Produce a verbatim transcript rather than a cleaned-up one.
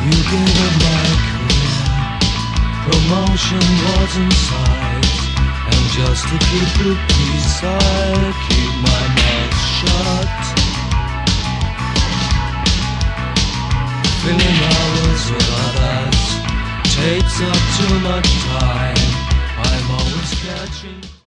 You gave up my career, promotion was in sight, and just to keep the peace I keep my mouth shut. Filling hours with others takes up too much time. I'm always catching